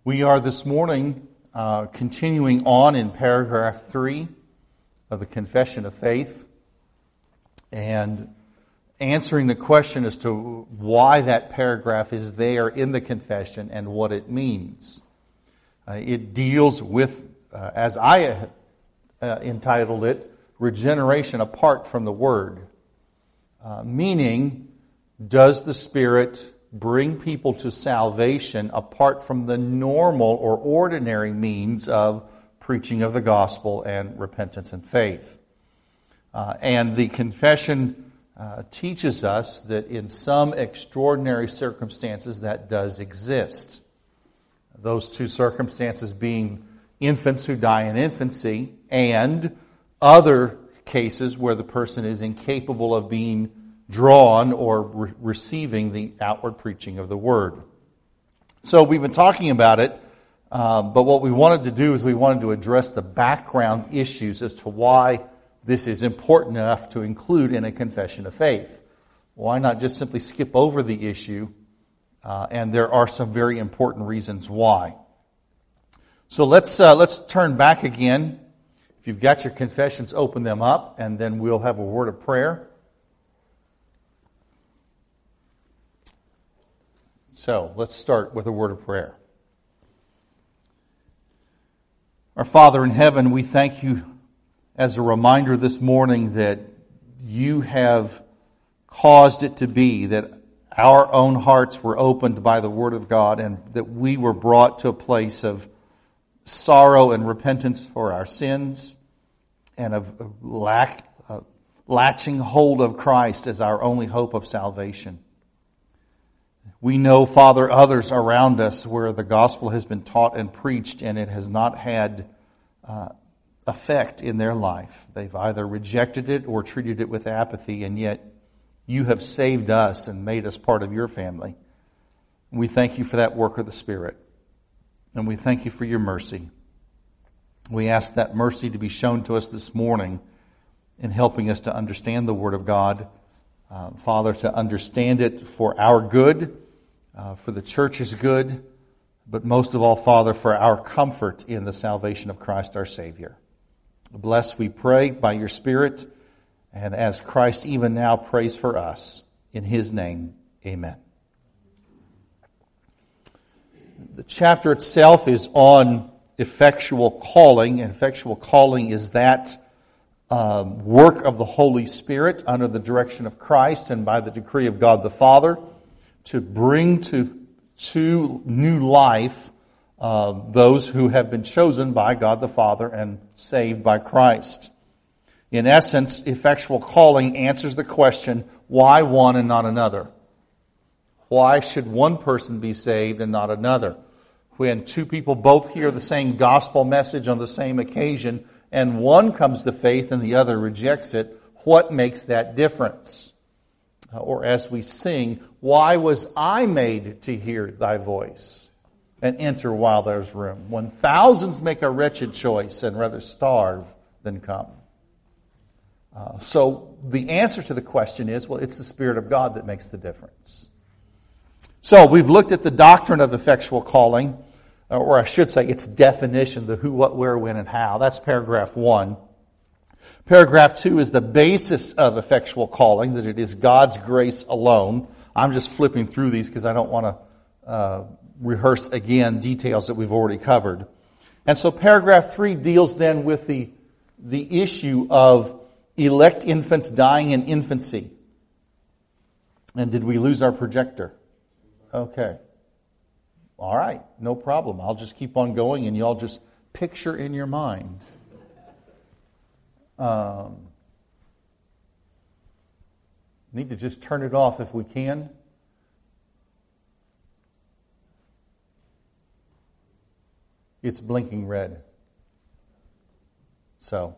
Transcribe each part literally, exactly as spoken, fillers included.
We are this morning uh, continuing on in paragraph three of the Confession of Faith and answering the question as to why that paragraph is there in the confession and what it means. Uh, it deals with, uh, as I uh, entitled it, regeneration apart from the Word. Uh, meaning, does the Spirit bring people to salvation apart from the normal or ordinary means of preaching of the gospel and repentance and faith? Uh, and the confession uh, teaches us that in some extraordinary circumstances that does exist. Those two circumstances being infants who die in infancy and other cases where the person is incapable of being drawn or re- receiving the outward preaching of the Word. So we've been talking about it, uh, but what we wanted to do is we wanted to address the background issues as to why this is important enough to include in a confession of faith. Why not just simply skip over the issue? Uh, and there are some very important reasons why. So let's uh, let's turn back again. If you've got your confessions, open them up, and then we'll have a word of prayer. So let's start with a word of prayer. Our Father in heaven, we thank you as a reminder this morning that you have caused it to be that our own hearts were opened by the Word of God and that we were brought to a place of sorrow and repentance for our sins and of lack, uh, latching hold of Christ as our only hope of salvation. We know, Father, others around us where the gospel has been taught and preached and it has not had uh, effect in their life. They've either rejected it or treated it with apathy, and yet you have saved us and made us part of your family. We thank you for that work of the Spirit. And we thank you for your mercy. We ask that mercy to be shown to us this morning in helping us to understand the Word of God. Uh, Father, to understand it for our good, uh, for the church's good, but most of all, Father, for our comfort in the salvation of Christ our Savior. Bless, we pray, by your Spirit, and as Christ even now prays for us. In His name, amen. The chapter itself is on effectual calling, and effectual calling is that um, work of the Holy Spirit under the direction of Christ and by the decree of God the Father to bring to, to new life uh, those who have been chosen by God the Father and saved by Christ. In essence, effectual calling answers the question, why one and not another? Why should one person be saved and not another? When two people both hear the same gospel message on the same occasion and one comes to faith and the other rejects it, what makes that difference? Or as we sing, why was I made to hear thy voice and enter while there's room? When thousands make a wretched choice and rather starve than come. Uh, so the answer to the question is, well, it's the Spirit of God that makes the difference. So we've looked at the doctrine of effectual calling, or I should say its definition, the who, what, where, when, and how. That's paragraph one. Paragraph two is the basis of effectual calling, that it is God's grace alone. I'm just flipping through these because I don't want to uh, rehearse again details that we've already covered. And so paragraph three deals then with the, the issue of elect infants dying in infancy. And did we lose our projector? Okay. All right. No problem. I'll just keep on going and y'all just picture in your mind. Um, need to just turn it off if we can. It's blinking red. So,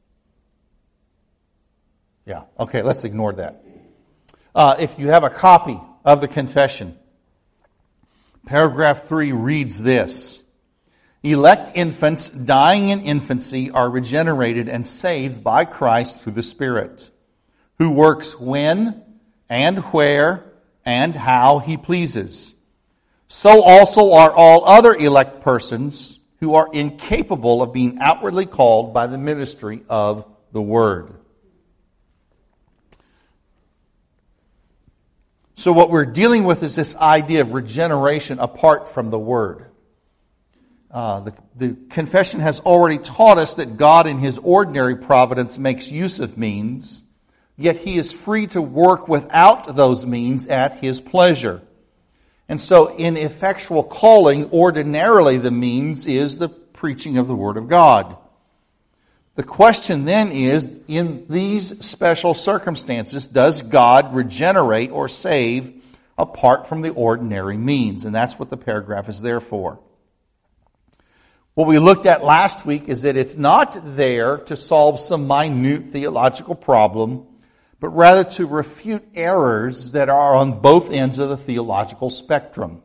yeah. Okay, let's ignore that. Uh, if you have a copy of the confession, paragraph three reads this. Elect infants dying in infancy are regenerated and saved by Christ through the Spirit, who works when and where and how He pleases. So also are all other elect persons who are incapable of being outwardly called by the ministry of the Word. So what we're dealing with is this idea of regeneration apart from the Word. Uh, the, the confession has already taught us that God in His ordinary providence makes use of means, yet He is free to work without those means at His pleasure. And so in effectual calling, ordinarily the means is the preaching of the Word of God. The question then is, in these special circumstances, does God regenerate or save apart from the ordinary means? And that's what the paragraph is there for. What we looked at last week is that it's not there to solve some minute theological problem, but rather to refute errors that are on both ends of the theological spectrum.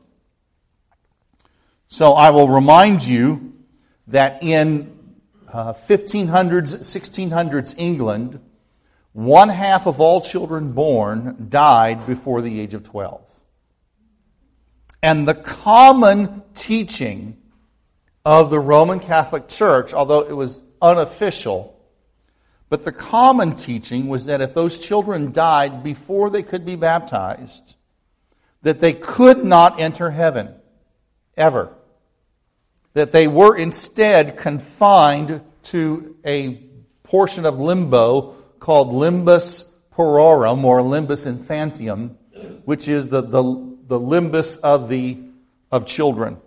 So I will remind you that in uh, fifteen hundreds, sixteen hundreds England, one half of all children born died before the age of twelve. And the common teaching of the Roman Catholic Church, although it was unofficial, but the common teaching was that if those children died before they could be baptized, that they could not enter heaven, ever. That they were instead confined to a portion of limbo called limbus puerorum, or limbus infantium, which is the, the, the limbus of the of children.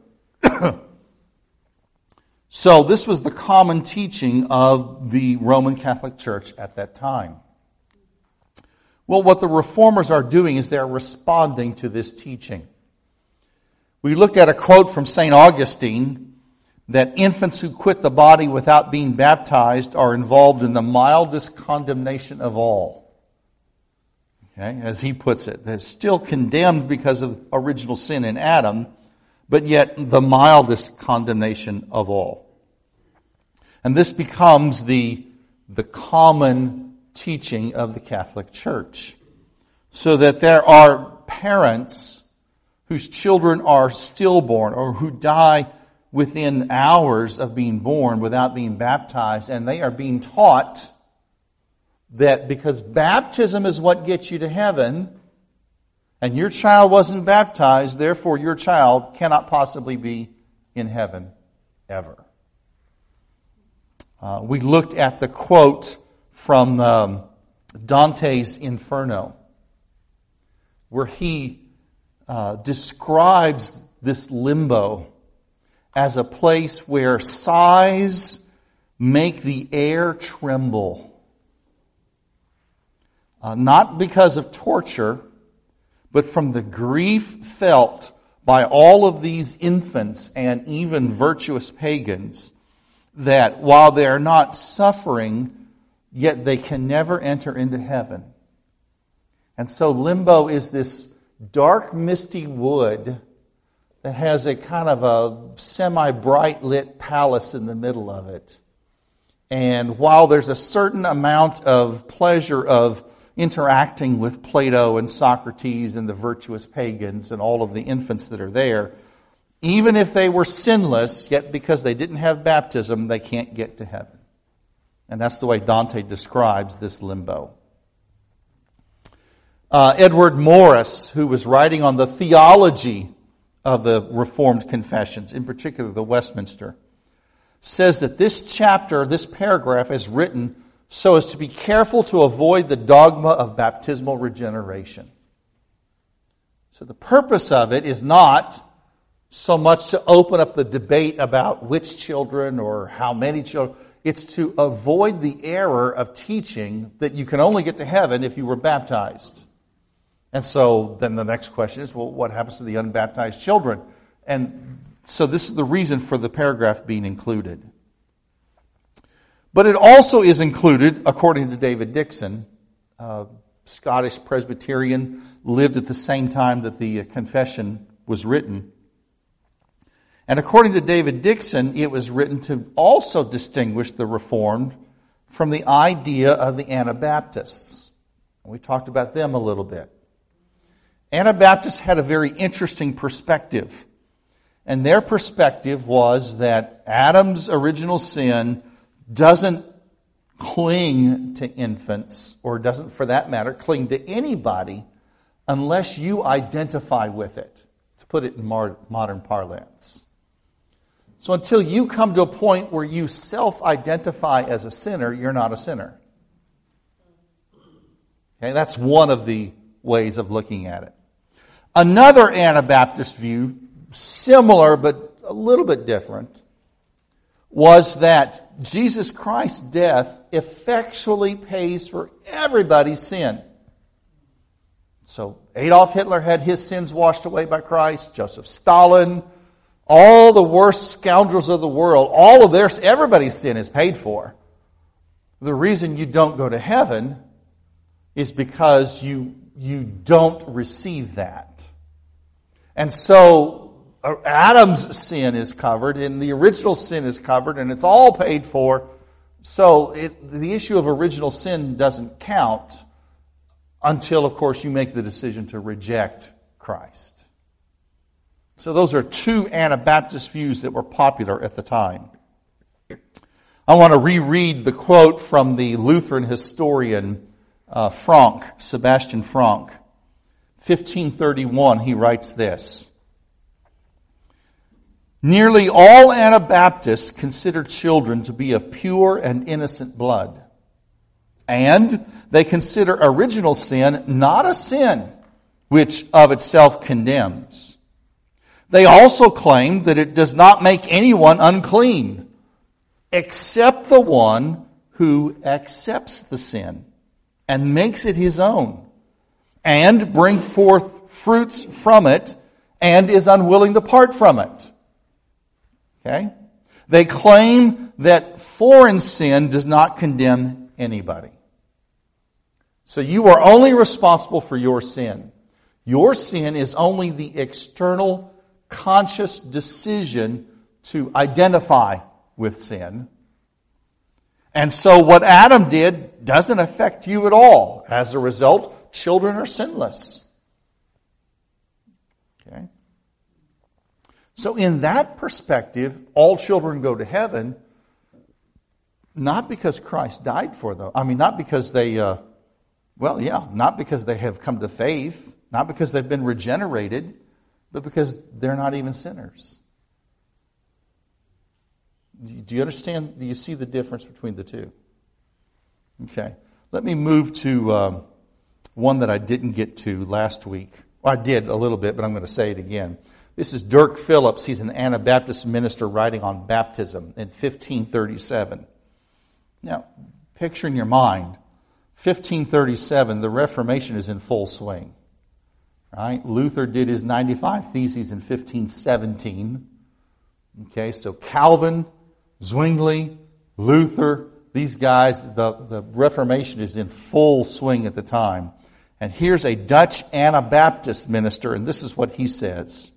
So this was the common teaching of the Roman Catholic Church at that time. Well, what the Reformers are doing is they're responding to this teaching. We looked at a quote from Saint Augustine that infants who quit the body without being baptized are involved in the mildest condemnation of all. Okay, as he puts it, they're still condemned because of original sin in Adam, but yet the mildest condemnation of all. And this becomes the, the common teaching of the Catholic Church. So that there are parents whose children are stillborn or who die within hours of being born without being baptized, and they are being taught that because baptism is what gets you to heaven, and your child wasn't baptized, therefore your child cannot possibly be in heaven ever. Uh, we looked at the quote from um, Dante's Inferno, where he uh, describes this limbo as a place where sighs make the air tremble. Uh, not because of torture, but from the grief felt by all of these infants and even virtuous pagans, that while they are not suffering, yet they can never enter into heaven. And so limbo is this dark, misty wood that has a kind of a semi-bright lit palace in the middle of it. And while there's a certain amount of pleasure of interacting with Plato and Socrates and the virtuous pagans and all of the infants that are there, even if they were sinless, yet because they didn't have baptism, they can't get to heaven. And that's the way Dante describes this limbo. Uh, Edward Morris, who was writing on the theology of the Reformed confessions, in particular the Westminster, says that this chapter, this paragraph is written so as to be careful to avoid the dogma of baptismal regeneration. So the purpose of it is not so much to open up the debate about which children or how many children. It's to avoid the error of teaching that you can only get to heaven if you were baptized. And so then the next question is, well, what happens to the unbaptized children? And so this is the reason for the paragraph being included. But it also is included, according to David Dixon, a Scottish Presbyterian, lived at the same time that the confession was written. And according to David Dixon, it was written to also distinguish the Reformed from the idea of the Anabaptists. We talked about them a little bit. Anabaptists had a very interesting perspective. And their perspective was that Adam's original sin doesn't cling to infants, or doesn't, for that matter, cling to anybody unless you identify with it, to put it in modern parlance. So until you come to a point where you self-identify as a sinner, you're not a sinner. Okay, that's one of the ways of looking at it. Another Anabaptist view, similar but a little bit different, was that Jesus Christ's death effectually pays for everybody's sin. So Adolf Hitler had his sins washed away by Christ, Joseph Stalin, all the worst scoundrels of the world, all of their, everybody's sin is paid for. The reason you don't go to heaven is because you, you don't receive that. And so Adam's sin is covered, and the original sin is covered, and it's all paid for. So it, the issue of original sin doesn't count until, of course, you make the decision to reject Christ. So those are two Anabaptist views that were popular at the time. I want to reread the quote from the Lutheran historian uh, Franck, Sebastian Franck. fifteen thirty-one, he writes this. Nearly all Anabaptists consider children to be of pure and innocent blood. And they consider original sin not a sin which of itself condemns. They also claim that it does not make anyone unclean, except the one who accepts the sin and makes it his own, and brings forth fruits from it, and is unwilling to part from it. Okay? They claim that foreign sin does not condemn anybody. So you are only responsible for your sin. Your sin is only the external, conscious decision to identify with sin. And so what Adam did doesn't affect you at all. As a result, children are sinless. Okay? So in that perspective, all children go to heaven, not because Christ died for them. I mean, not because they, uh, well, yeah, not because they have come to faith, not because they've been regenerated, but because they're not even sinners. Do you understand? Do you see the difference between the two? Okay. Let me move to um, one that I didn't get to last week. Well, I did a little bit, but I'm going to say it again. This is Dirk Phillips. He's an Anabaptist minister writing on baptism in fifteen thirty-seven. Now, picture in your mind, fifteen thirty-seven, the Reformation is in full swing. Right? Luther did his ninety-five Theses in fifteen seventeen. Okay, so Calvin, Zwingli, Luther, these guys, the, the Reformation is in full swing at the time. And here's a Dutch Anabaptist minister, and this is what he says.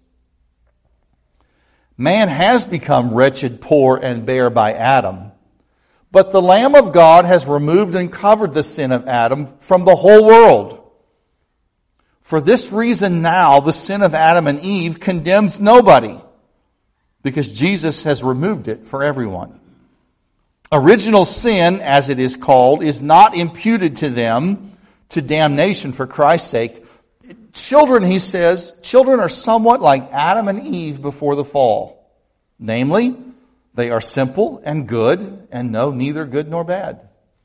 Man has become wretched, poor, and bare by Adam. But the Lamb of God has removed and covered the sin of Adam from the whole world. For this reason now, the sin of Adam and Eve condemns nobody, because Jesus has removed it for everyone. Original sin, as it is called, is not imputed to them to damnation for Christ's sake. Children, he says, children are somewhat like Adam and Eve before the fall. Namely, they are simple and good and know neither good nor bad.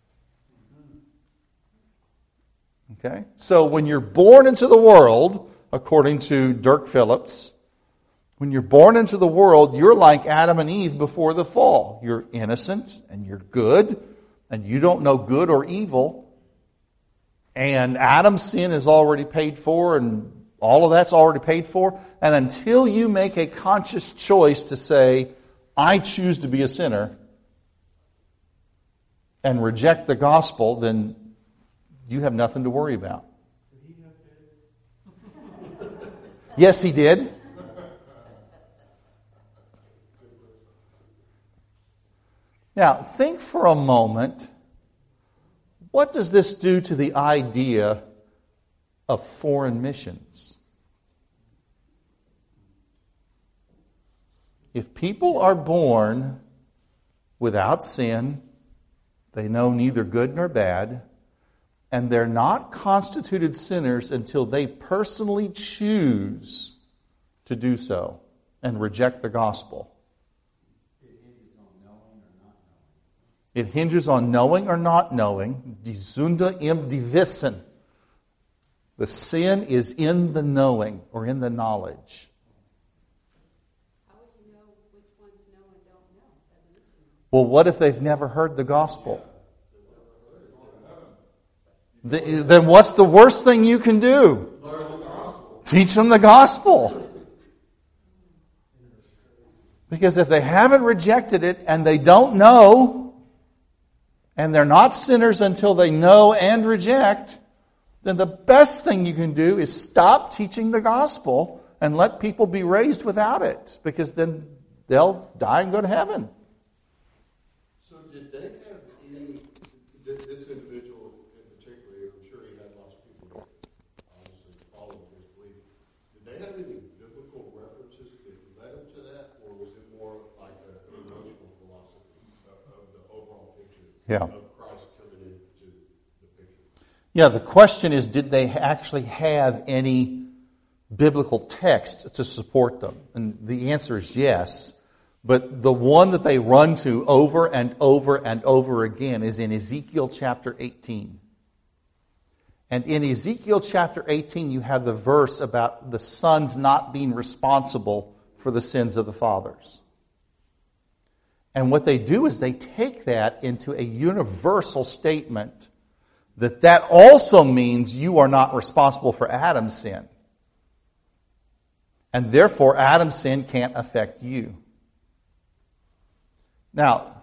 Okay? So when you're born into the world, according to Dirk Phillips, when you're born into the world, you're like Adam and Eve before the fall. You're innocent and you're good, and you don't know good or evil. And Adam's sin is already paid for, and all of that's already paid for. And until you make a conscious choice to say, I choose to be a sinner, and reject the gospel, then you have nothing to worry about. Did he have kids? Yes, he did. Now, think for a moment, what does this do to the idea of foreign missions? If people are born without sin, they know neither good nor bad, and they're not constituted sinners until they personally choose to do so and reject the gospel. It hinges on knowing or not knowing. Die Sünde im die Wissen. The sin is in the knowing or in the knowledge. How would you know which ones know and don't know? Well, what if they've never heard the gospel? The, then what's the worst thing you can do? Teach them the gospel. Because if they haven't rejected it and they don't know, and they're not sinners until they know and reject, then the best thing you can do is stop teaching the gospel and let people be raised without it. Because then they'll die and go to heaven. So did they have any, this individual in particular, I'm sure he had lots of people that obviously followed his belief. Did they have any biblical references that led him to that? Or was it more like an emotional philosophy of, of the overall picture Yeah. of Christ coming into the picture? Yeah, the question is, did they actually have any biblical text to support them? And the answer is yes. But the one that they run to over and over and over again is in Ezekiel chapter eighteen. And in Ezekiel chapter eighteen, you have the verse about the sons not being responsible for the sins of the fathers. And what they do is they take that into a universal statement that that also means you are not responsible for Adam's sin. And therefore, Adam's sin can't affect you. Now,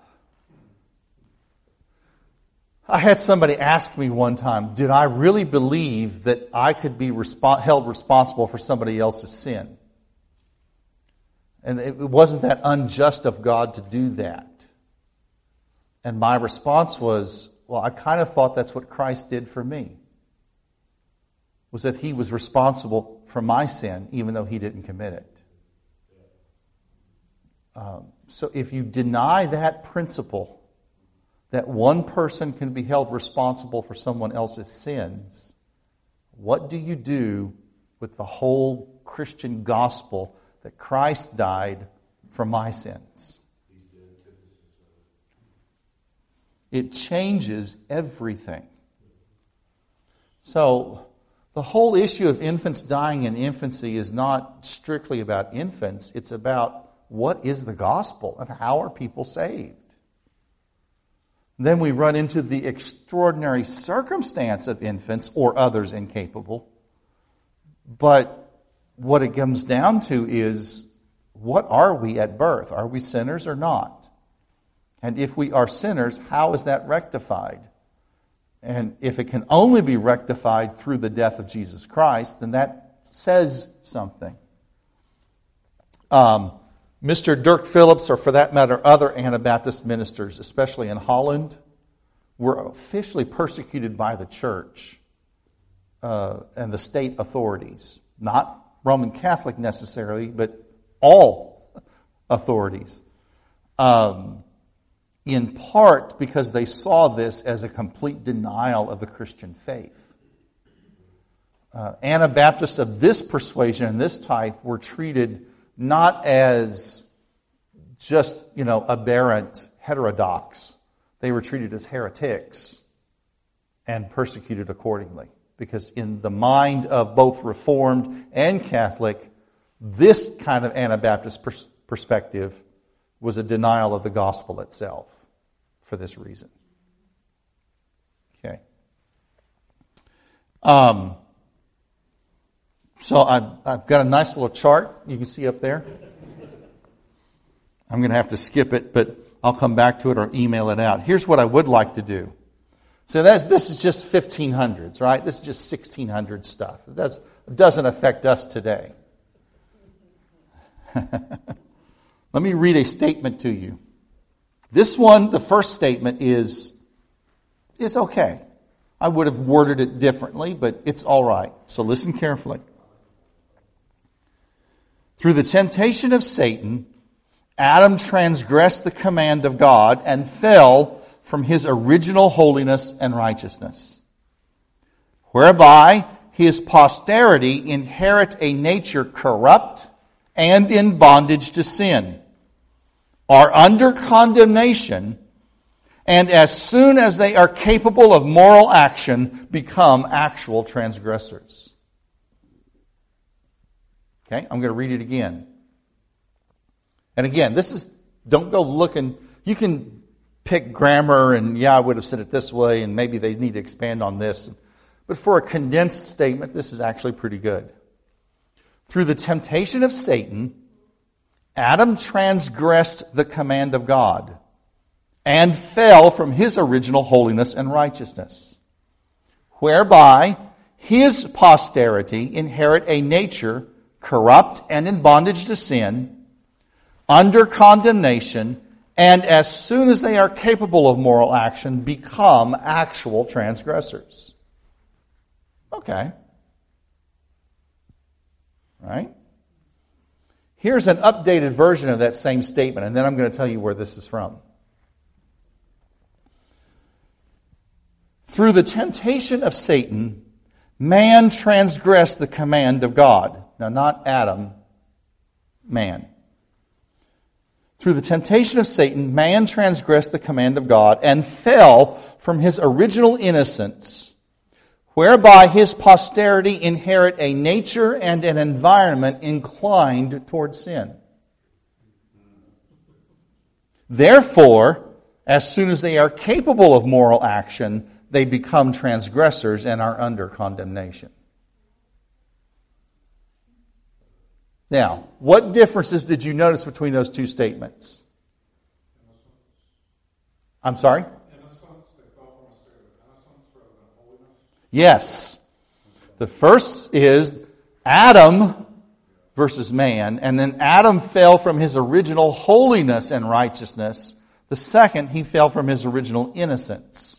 I had somebody ask me one time, did I really believe that I could be resp- held responsible for somebody else's sin? And it wasn't that unjust of God to do that. And my response was, well, I kind of thought that's what Christ did for me. Was that He was responsible for my sin, even though He didn't commit it. Um, so if you deny that principle, that one person can be held responsible for someone else's sins, what do you do with the whole Christian gospel that Christ died for my sins? It changes everything. So, the whole issue of infants dying in infancy is not strictly about infants. It's about what is the gospel and how are people saved. Then we run into the extraordinary circumstance of infants or others incapable. But what it comes down to is, what are we at birth? Are we sinners or not? And if we are sinners, how is that rectified? And if it can only be rectified through the death of Jesus Christ, then that says something. Um, Mister Dirk Phillips, or for that matter, other Anabaptist ministers, especially in Holland, were officially persecuted by the church uh, and the state authorities. Not Roman Catholic necessarily, but all authorities. Um, in part because they saw this as a complete denial of the Christian faith. Uh, Anabaptists of this persuasion and this type were treated not as just, you know, aberrant heterodox. They were treated as heretics and persecuted accordingly. Because in the mind of both Reformed and Catholic, this kind of Anabaptist pers- perspective was a denial of the gospel itself for this reason. Okay. Um, so I've, I've got a nice little chart you can see up there. I'm going to have to skip it, but I'll come back to it or email it out. Here's what I would like to do. So that's, this is just fifteen hundreds, right? This is just sixteen hundred stuff. It, does, it doesn't affect us today. Let me read a statement to you. This one, the first statement is, is okay. I would have worded it differently, but it's all right. So listen carefully. Through the temptation of Satan Adam transgressed the command of God and fell from his original holiness and righteousness, whereby his posterity inherit a nature corrupt and in bondage to sin, are under condemnation, and as soon as they are capable of moral action, become actual transgressors. Okay, I'm going to read it again. And again, this is, don't go looking, you can pick grammar and, yeah, I would have said it this way, and maybe they need to expand on this. But for a condensed statement, this is actually pretty good. Through the temptation of Satan, Adam transgressed the command of God and fell from his original holiness and righteousness, whereby his posterity inherit a nature corrupt and in bondage to sin, under condemnation, and as soon as they are capable of moral action, become actual transgressors. Okay. Right? Here's an updated version of that same statement, and then I'm going to tell you where this is from. Through the temptation of Satan, man transgressed the command of God. Now, not Adam, man. Through the temptation of Satan, man transgressed the command of God and fell from his original innocence, whereby his posterity inherit a nature and an environment inclined toward sin. Therefore, as soon as they are capable of moral action, they become transgressors and are under condemnation. Now, what differences did you notice between those two statements? I'm sorry? Yes. The first is Adam versus man, and then Adam fell from his original holiness and righteousness. The second, he fell from his original innocence.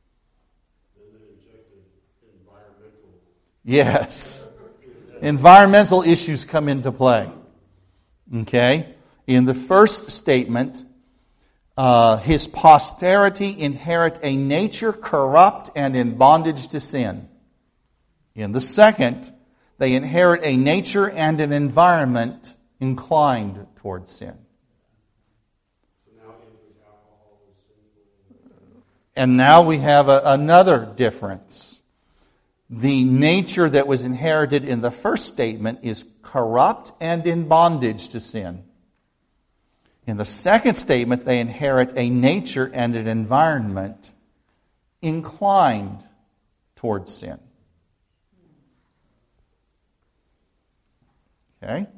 Yes. Environmental issues come into play. Okay? In the first statement, uh, his posterity inherit a nature corrupt and in bondage to sin. In the second, they inherit a nature and an environment inclined toward sin. And now we have a, another difference. The nature that was inherited in the first statement is corrupt and in bondage to sin. In the second statement, they inherit a nature and an environment inclined towards sin. Okay?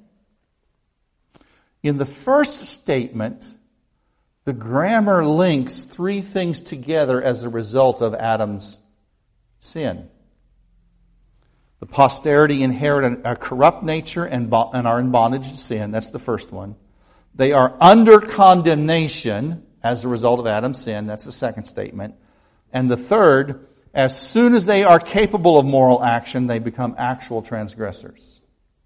In the first statement, the grammar links three things together as a result of Adam's sin. The posterity inherit a corrupt nature and are in bondage to sin. That's the first one. They are under condemnation as a result of Adam's sin. That's the second statement. And the third, as soon as they are capable of moral action, they become actual transgressors.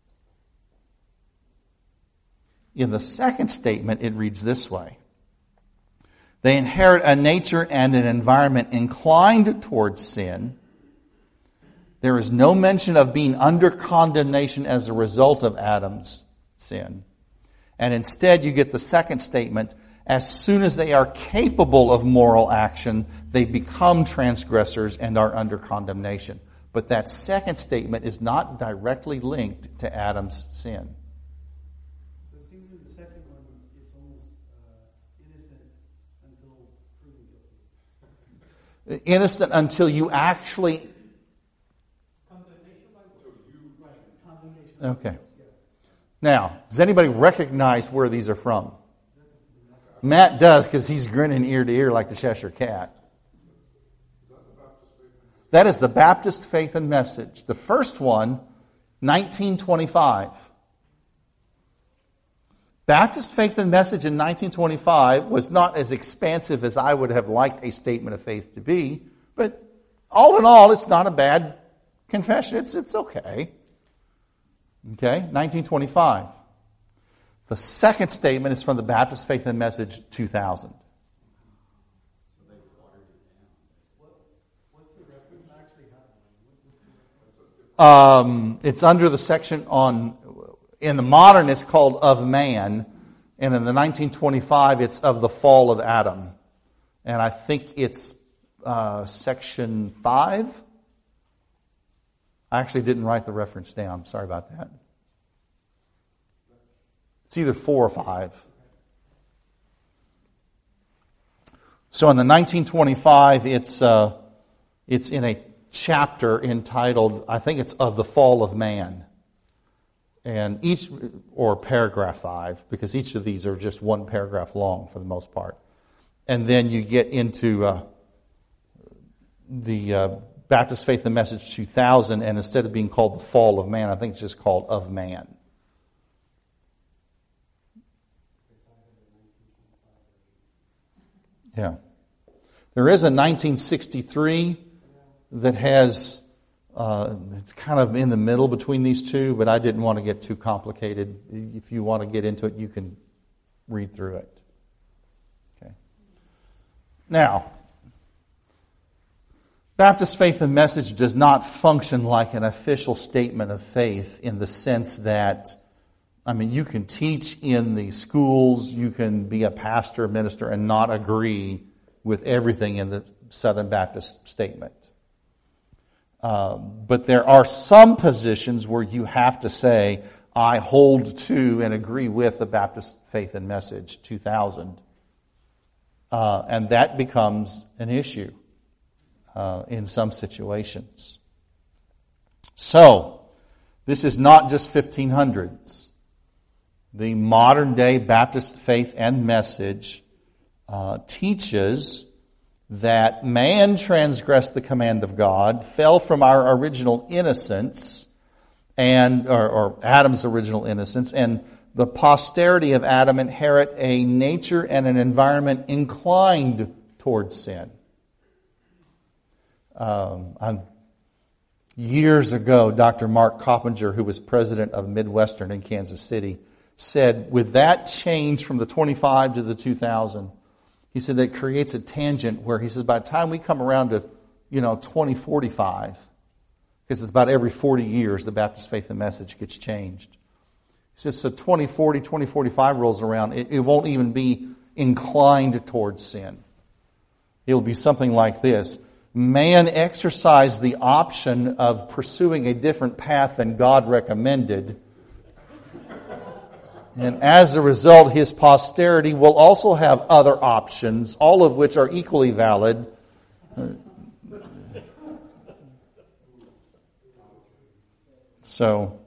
In the second statement, it reads this way. They inherit a nature and an environment inclined towards sin. There is no mention of being under condemnation as a result of Adam's sin. And instead, you get the second statement, as soon as they are capable of moral action, they become transgressors and are under condemnation. But that second statement is not directly linked to Adam's sin. So it seems in the second one, it's almost uh, innocent until proven guilty. Innocent until you actually... Okay. Now, does anybody recognize where these are from? Matt does, because he's grinning ear to ear like the Cheshire Cat. That is the Baptist Faith and Message. The first one, nineteen twenty-five. Baptist Faith and Message in nineteen twenty-five was not as expansive as I would have liked a statement of faith to be, but all in all, it's not a bad confession. It's, it's okay. Okay, nineteen twenty-five. The second statement is from the Baptist Faith and Message two thousand. Um, it's under the section on, in the modern it's called Of Man, and in the nineteen twenty-five it's Of the Fall of Adam. And I think it's uh, section five. I actually didn't write the reference down. Sorry about that. It's either four or five. So in the nineteen twenty-five, it's uh, it's in a chapter entitled, I think it's Of the Fall of Man. And each, or paragraph five, because each of these are just one paragraph long for the most part. And then you get into uh, the uh, Baptist Faith and Message two thousand, and instead of being called The Fall of Man, I think it's just called Of Man. Yeah. There is a nineteen sixty-three that has, uh, it's kind of in the middle between these two, but I didn't want to get too complicated. If you want to get into it, you can read through it. Okay. Now, Baptist Faith and Message does not function like an official statement of faith in the sense that, I mean, you can teach in the schools, you can be a pastor, minister, and not agree with everything in the Southern Baptist statement. Um, but there are some positions where you have to say, I hold to and agree with the Baptist Faith and Message two thousand. Uh, and that becomes an issue uh, in some situations. So, this is not just fifteen hundreds. The modern day Baptist Faith and Message uh, teaches that man transgressed the command of God, fell from our original innocence, and or, or Adam's original innocence, and the posterity of Adam inherit a nature and an environment inclined towards sin. Um, I'm, years ago, Doctor Mark Coppinger, who was president of Midwestern in Kansas City, said, with that change from the twenty-five to the two thousand, he said that creates a tangent where he says by the time we come around to, you know, twenty forty-five, because it's about every forty years the Baptist Faith and Message gets changed. He says, so twenty forty, twenty forty-five rolls around, it, it won't even be inclined towards sin. It'll be something like this. Man exercised the option of pursuing a different path than God recommended. And as a result, his posterity will also have other options, all of which are equally valid. So,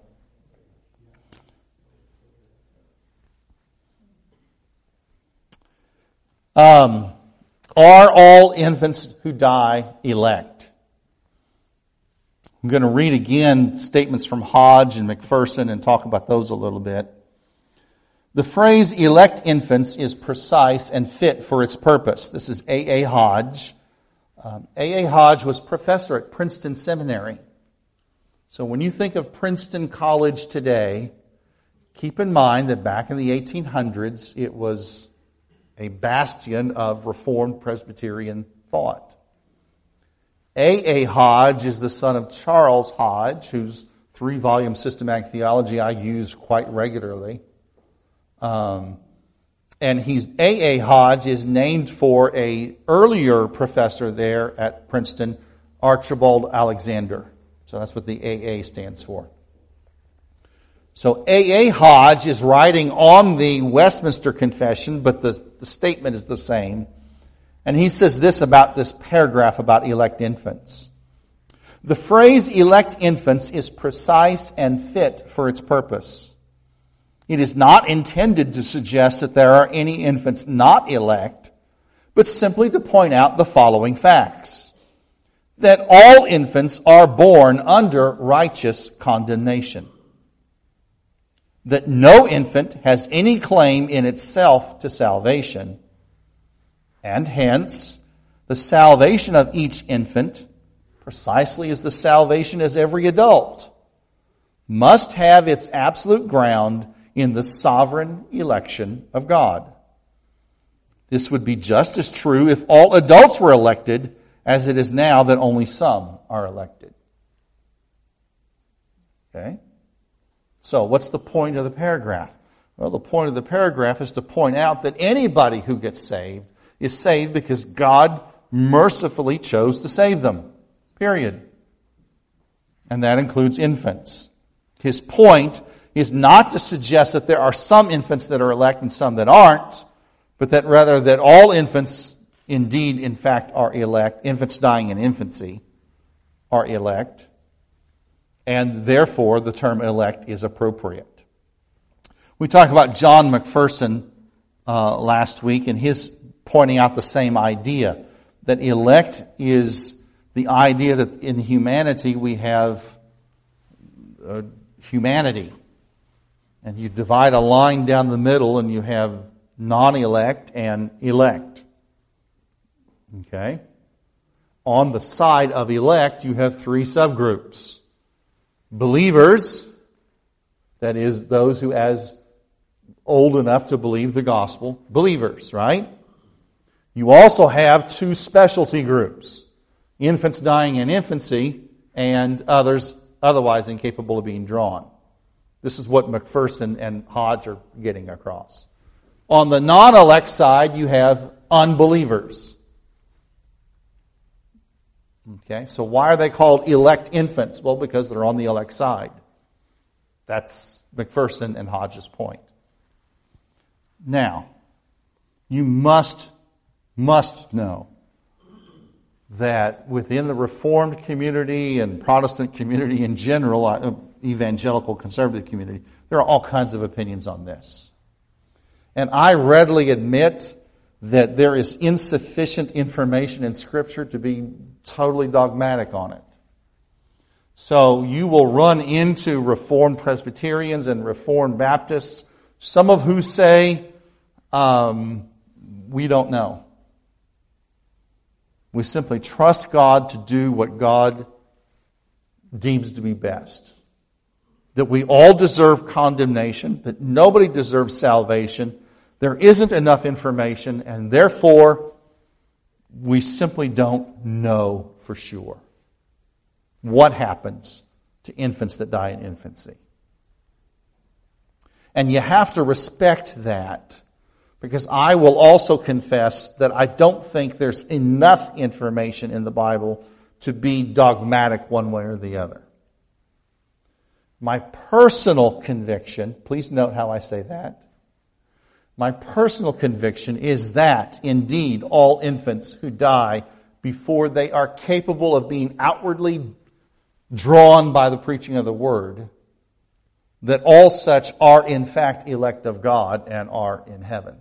um, are all infants who die elect? I'm going to read again statements from Hodge and McPherson and talk about those a little bit. The phrase elect infants is precise and fit for its purpose. This is A A. Hodge. Um, A A. Hodge was professor at Princeton Seminary. So when you think of Princeton College today, keep in mind that back in the eighteen hundreds, it was a bastion of Reformed Presbyterian thought. A A. Hodge is the son of Charles Hodge, whose three-volume systematic theology I use quite regularly. Um, and he's A A. Hodge is named for a earlier professor there at Princeton, Archibald Alexander. So that's what the A A stands for. So A A. Hodge is writing on the Westminster Confession, but the, the statement is the same. And he says this about this paragraph about elect infants. The phrase elect infants is precise and fit for its purpose. It is not intended to suggest that there are any infants not elect, but simply to point out the following facts. That all infants are born under righteous condemnation. That no infant has any claim in itself to salvation. And hence, the salvation of each infant, precisely as the salvation as every adult, must have its absolute ground in the sovereign election of God. This would be just as true if all adults were elected as it is now that only some are elected. Okay? So, what's the point of the paragraph? Well, the point of the paragraph is to point out that anybody who gets saved is saved because God mercifully chose to save them. Period. And that includes infants. His point is not to suggest that there are some infants that are elect and some that aren't, but that rather that all infants indeed, in fact, are elect. Infants dying in infancy are elect. And therefore, the term elect is appropriate. We talked about John McPherson uh, last week, and his pointing out the same idea, that elect is the idea that in humanity we have uh, humanity. And you divide a line down the middle and you have non-elect and elect. Okay? On the side of elect, you have three subgroups. Believers, that is, those who as old enough to believe the gospel, believers, right? You also have two specialty groups, infants dying in infancy and others otherwise incapable of being drawn. This is what McPherson and Hodge are getting across. On the non-elect side, you have unbelievers. Okay, so why are they called elect infants? Well, because they're on the elect side. That's McPherson and Hodge's point. Now, you must, must know that within the Reformed community and Protestant community in general, uh, evangelical conservative community, there are all kinds of opinions on this. And I readily admit that there is insufficient information in Scripture to be totally dogmatic on it. So you will run into Reformed Presbyterians and Reformed Baptists, some of who say, um, we don't know. We simply trust God to do what God deems to be best. That we all deserve condemnation, that nobody deserves salvation. There isn't enough information, and therefore, we simply don't know for sure what happens to infants that die in infancy. And you have to respect that, because I will also confess that I don't think there's enough information in the Bible to be dogmatic one way or the other. My personal conviction, please note how I say that, my personal conviction is that, indeed, all infants who die before they are capable of being outwardly drawn by the preaching of the Word, that all such are in fact elect of God and are in heaven.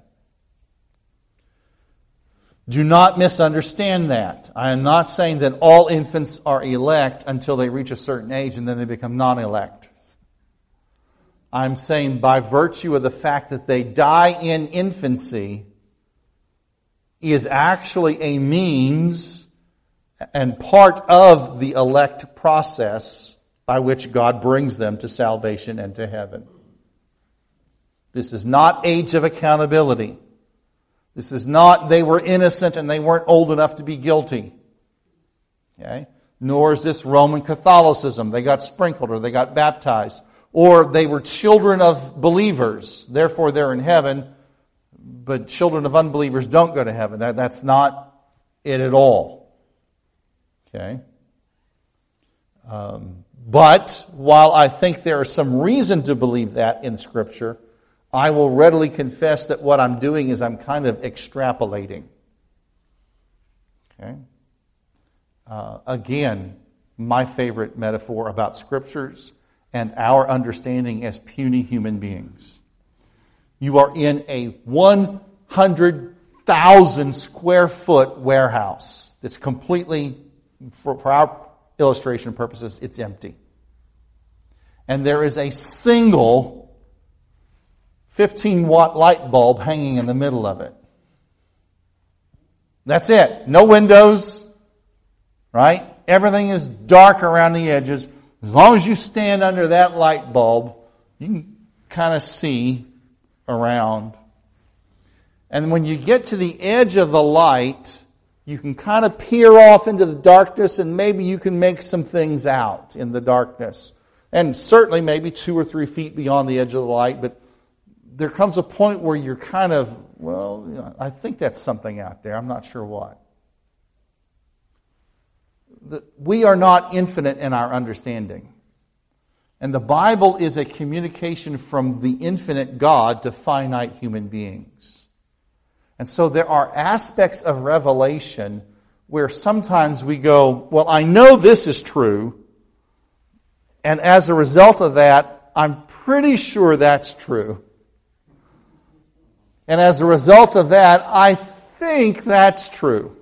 Do not misunderstand that. I am not saying that all infants are elect until they reach a certain age and then they become non-elect. I'm saying by virtue of the fact that they die in infancy is actually a means and part of the elect process by which God brings them to salvation and to heaven. This is not age of accountability. This is not they were innocent and they weren't old enough to be guilty. Okay? Nor is this Roman Catholicism. They got sprinkled or they got baptized. Or they were children of believers, therefore they're in heaven, but children of unbelievers don't go to heaven. That, that's not it at all. Okay? Um, but while I think there is some reason to believe that in Scripture, I will readily confess that what I'm doing is I'm kind of extrapolating. Okay? Uh, again, my favorite metaphor about Scriptures and our understanding as puny human beings. You are in a one hundred thousand square foot warehouse that's completely, for, for our illustration purposes, it's empty. And there is a single fifteen watt light bulb hanging in the middle of it. That's it. No windows, right? Everything is dark around the edges. As long as you stand under that light bulb, you can kind of see around. And when you get to the edge of the light, you can kind of peer off into the darkness, and maybe you can make some things out in the darkness. And certainly maybe two or three feet beyond the edge of the light, but there comes a point where you're kind of, well, you know, I think that's something out there. I'm not sure what. The, we are not infinite in our understanding. And the Bible is a communication from the infinite God to finite human beings. And so there are aspects of revelation where sometimes we go, well, I know this is true, and as a result of that, I'm pretty sure that's true. And as a result of that, I think that's true.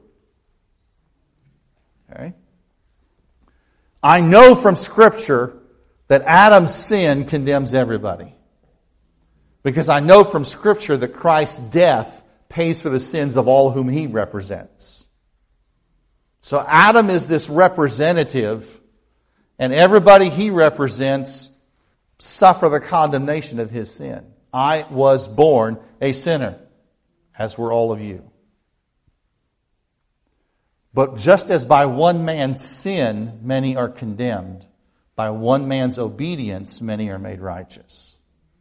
Okay? I know from Scripture that Adam's sin condemns everybody. Because I know from Scripture that Christ's death pays for the sins of all whom He represents. So Adam is this representative, and everybody he represents suffer the condemnation of his sin. I was born a sinner, as were all of you. But just as by one man's sin many are condemned, by one man's obedience many are made righteous.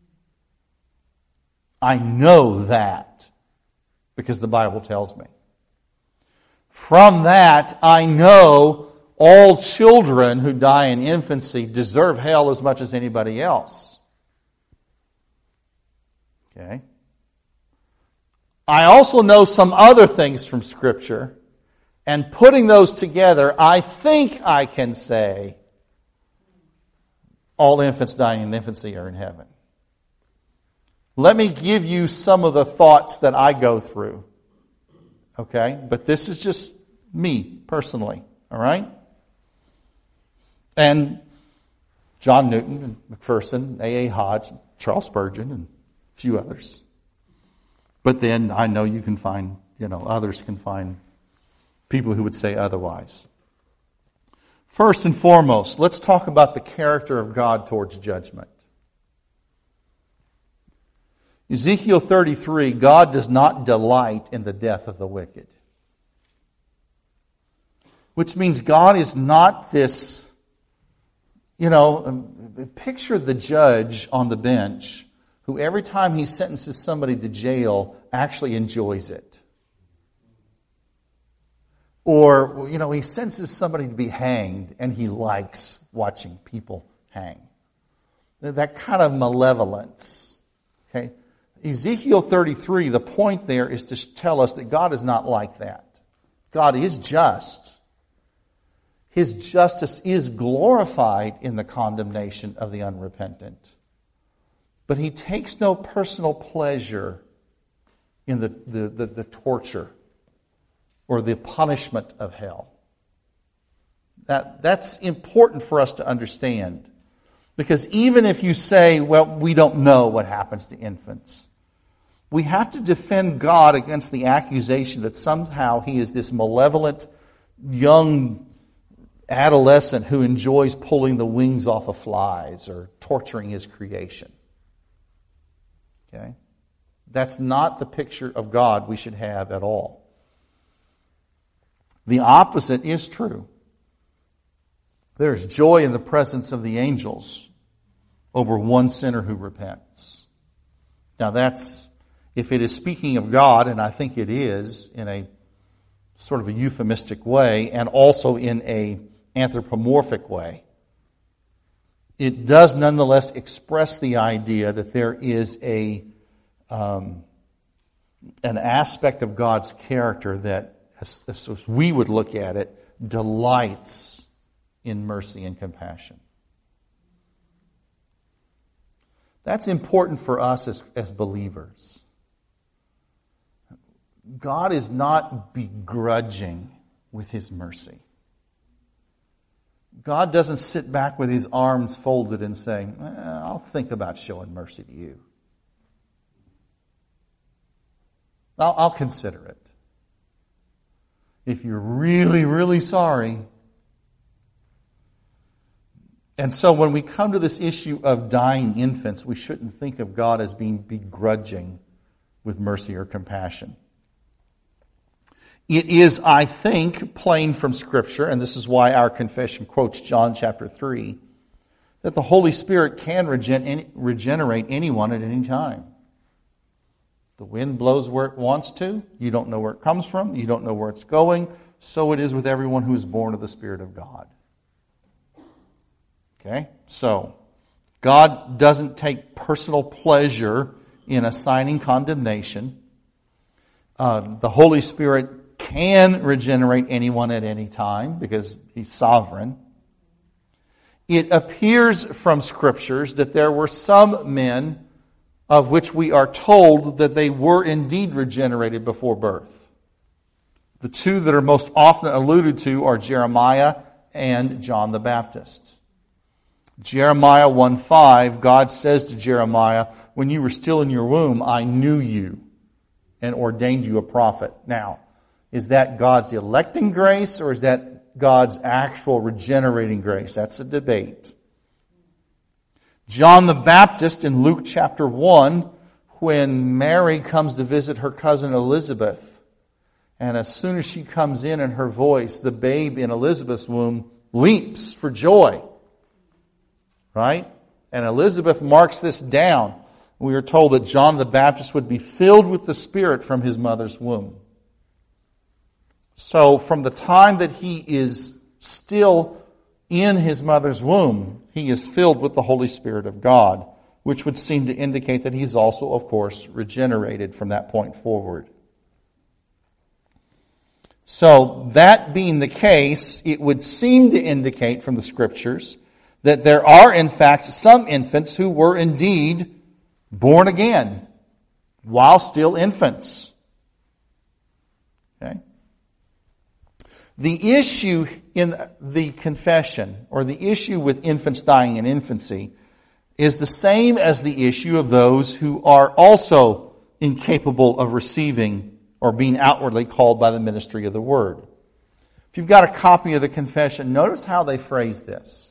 I know that because the Bible tells me. From that, I know all children who die in infancy deserve hell as much as anybody else. Okay. I also know some other things from Scripture, and putting those together, I think I can say all infants dying in infancy are in heaven. Let me give you some of the thoughts that I go through. Okay? But this is just me, personally. All right? And John Newton, and McPherson, A A Hodge, Charles Spurgeon, and a few others. But then I know you can find, you know, others can find people who would say otherwise. First and foremost, let's talk about the character of God towards judgment. Ezekiel thirty-three, God does not delight in the death of the wicked. Which means God is not this, you know, picture the judge on the bench who every time he sentences somebody to jail actually enjoys it. Or, you know, he sentences somebody to be hanged and he likes watching people hang. That kind of malevolence. Okay? Ezekiel thirty-three, the point there is to tell us that God is not like that. God is just. His justice is glorified in the condemnation of the unrepentant. But He takes no personal pleasure in the, the, the, the torture or the punishment of hell. That, that's important for us to understand. Because even if you say, well, we don't know what happens to infants, we have to defend God against the accusation that somehow He is this malevolent young adolescent who enjoys pulling the wings off of flies or torturing His creation. Okay? That's not the picture of God we should have at all. The opposite is true. There's joy in the presence of the angels over one sinner who repents. Now that's, if it is speaking of God, and I think it is, in a sort of a euphemistic way, and also in a anthropomorphic way, it does nonetheless express the idea that there is a um, an aspect of God's character that, as, as we would look at it, delights in mercy and compassion. That's important for us as, as believers. God is not begrudging with His mercy. God doesn't sit back with His arms folded and saying, eh, I'll think about showing mercy to you. I'll, I'll consider it. If you're really, really sorry, And so when we come to this issue of dying infants, we shouldn't think of God as being begrudging with mercy or compassion. It is, I think, plain from Scripture, and this is why our confession quotes John chapter three, that the Holy Spirit can regen- regenerate anyone at any time. The wind blows where it wants to. You don't know where it comes from. You don't know where it's going. So it is with everyone who is born of the Spirit of God. Okay? So, God doesn't take personal pleasure in assigning condemnation. Uh, the Holy Spirit can regenerate anyone at any time because He's sovereign. It appears from Scriptures that there were some men of which we are told that they were indeed regenerated before birth. The two that are most often alluded to are Jeremiah and John the Baptist. Jeremiah one five, God says to Jeremiah, when you were still in your womb, I knew you and ordained you a prophet. Now, is that God's electing grace or is that God's actual regenerating grace? That's a debate. John the Baptist in Luke chapter one, when Mary comes to visit her cousin Elizabeth, and as soon as she comes in and her voice, the babe in Elizabeth's womb leaps for joy. Right? And Elizabeth marks this down. We are told that John the Baptist would be filled with the Spirit from his mother's womb. So from the time that he is still in his mother's womb, he is filled with the Holy Spirit of God, which would seem to indicate that he's also, of course, regenerated from that point forward. So that being the case, it would seem to indicate from the Scriptures that there are, in fact, some infants who were indeed born again while still infants. Okay? The issue in the confession, or the issue with infants dying in infancy, is the same as the issue of those who are also incapable of receiving or being outwardly called by the ministry of the Word. If you've got a copy of the confession, notice how they phrase this.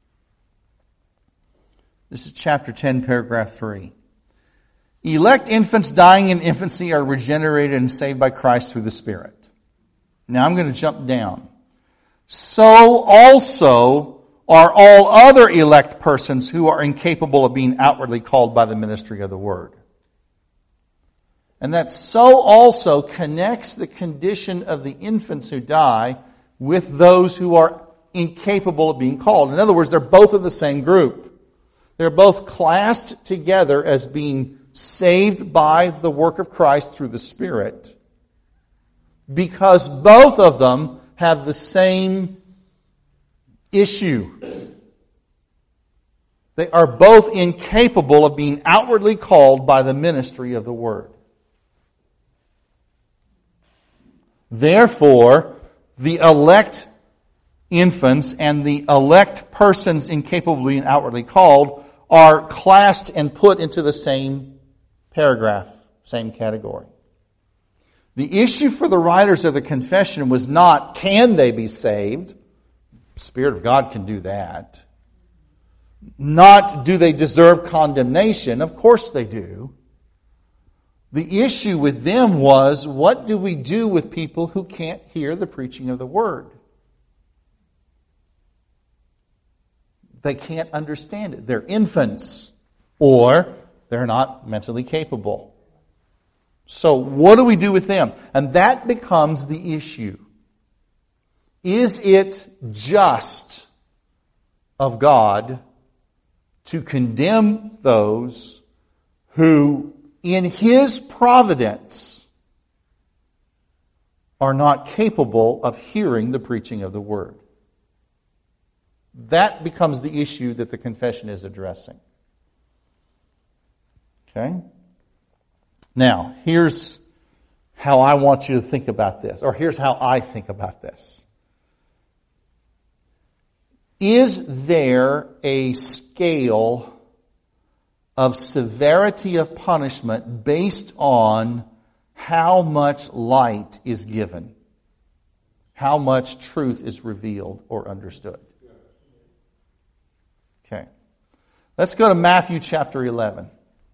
This is chapter ten, paragraph three. Elect infants dying in infancy are regenerated and saved by Christ through the Spirit. Now I'm going to jump down. So also are all other elect persons who are incapable of being outwardly called by the ministry of the Word. And that so also connects the condition of the infants who die with those who are incapable of being called. In other words, they're both in the same group. They're both classed together as being saved by the work of Christ through the Spirit, because both of them have the same issue. They are both incapable of being outwardly called by the ministry of the Word. Therefore, the elect infants and the elect persons incapable of being outwardly called are classed and put into the same paragraph, same category. The issue for the writers of the confession was not, can they be saved? The Spirit of God can do that. Not, do they deserve condemnation? Of course they do. The issue with them was, what do we do with people who can't hear the preaching of the Word? They can't understand it. They're infants, or they're not mentally capable. So what do we do with them? And that becomes the issue. Is it just of God to condemn those who, in His providence, are not capable of hearing the preaching of the Word? That becomes the issue that the confession is addressing. Okay? Now, here's how I want you to think about this, or here's how I think about this. Is there a scale of severity of punishment based on how much light is given? How much truth is revealed or understood? Okay. Let's go to Matthew chapter eleven.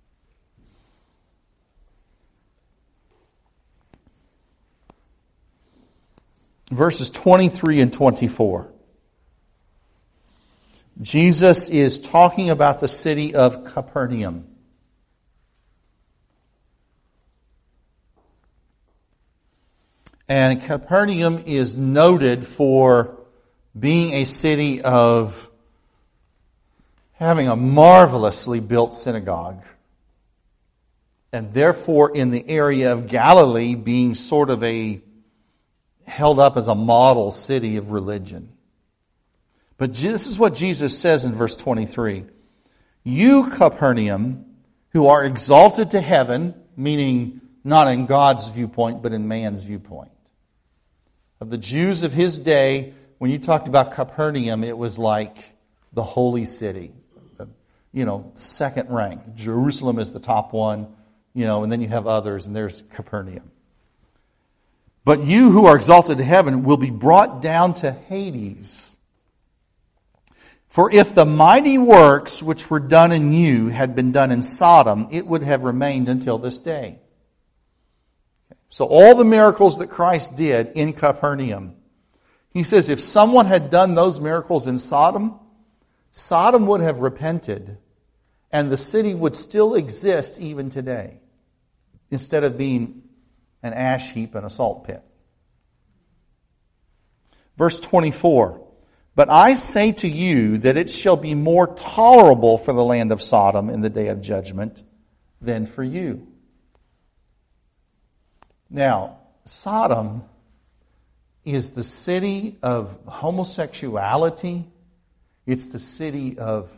Verses twenty-three and twenty-four. Jesus is talking about the city of Capernaum. And Capernaum is noted for being a city of having a marvelously built synagogue. And therefore, in the area of Galilee, being sort of a held up as a model city of religion. But this is what Jesus says in verse twenty-three. You, Capernaum, who are exalted to heaven, meaning not in God's viewpoint, but in man's viewpoint. Of the Jews of his day, when you talked about Capernaum, it was like the holy city. You know, second rank. Jerusalem is the top one, you know, and then you have others, and there's Capernaum. But you who are exalted to heaven will be brought down to Hades. For if the mighty works which were done in you had been done in Sodom, it would have remained until this day. So all the miracles that Christ did in Capernaum, he says if someone had done those miracles in Sodom, Sodom would have repented, and the city would still exist even today, instead of being an ash heap and a salt pit. Verse twenty-four, but I say to you that it shall be more tolerable for the land of Sodom in the day of judgment than for you. Now, Sodom is the city of homosexuality. It's the city of